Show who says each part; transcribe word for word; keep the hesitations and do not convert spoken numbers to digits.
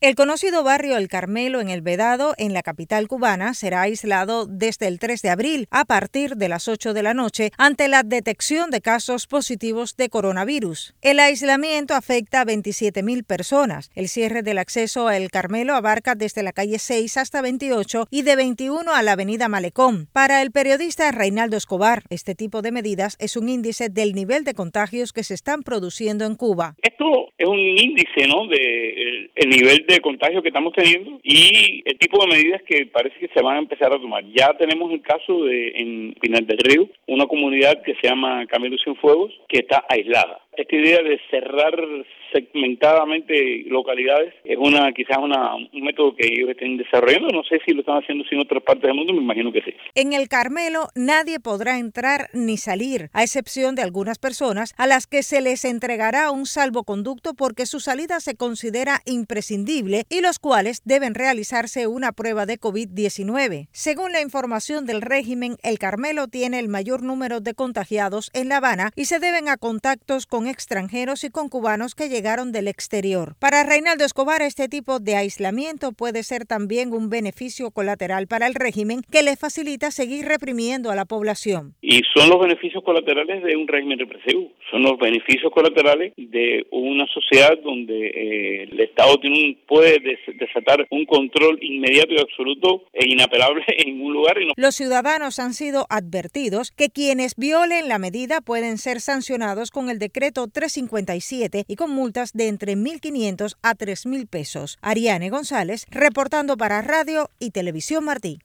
Speaker 1: El conocido barrio El Carmelo en El Vedado, en la capital cubana, será aislado desde el tres de abril a partir de las ocho de la noche ante la detección de casos positivos de coronavirus. El aislamiento afecta a veintisiete mil personas. El cierre del acceso a El Carmelo abarca desde la calle seis hasta veintiocho y de veintiuno a la avenida Malecón. Para el periodista Reinaldo Escobar, este tipo de medidas es un índice del nivel de contagios que se están produciendo en Cuba.
Speaker 2: Esto es un índice, ¿no?, de el, el nivel de contagio que estamos teniendo y el tipo de medidas que parece que se van a empezar a tomar. Ya tenemos el caso de en Pinar del Río, una comunidad que se llama Camilo Cienfuegos, que está aislada. Esta idea de cerrar segmentadamente localidades es una quizás una, un método que ellos estén desarrollando. No sé si lo están haciendo en otras partes del mundo, me imagino que sí.
Speaker 1: En El Carmelo nadie podrá entrar ni salir, a excepción de algunas personas a las que se les entregará un salvoconducto porque su salida se considera imprescindible y los cuales deben realizarse una prueba de COVID diecinueve. Según la información del régimen, El Carmelo tiene el mayor número de contagiados en La Habana y se deben a contactos con extranjeros y con cubanos que llegaron del exterior. Para Reinaldo Escobar, este tipo de aislamiento puede ser también un beneficio colateral para el régimen que le facilita seguir reprimiendo a la población.
Speaker 2: Y son los beneficios colaterales de un régimen represivo, son los beneficios colaterales de una sociedad donde eh, el Estado tiene un, puede des- desatar un control inmediato y absoluto e inapelable en un lugar. Y no...
Speaker 1: Los ciudadanos han sido advertidos que quienes violen la medida pueden ser sancionados con el decreto trescientos cincuenta y siete y con multas de entre mil quinientos a tres mil pesos. Ariane González, reportando para Radio y Televisión Martí.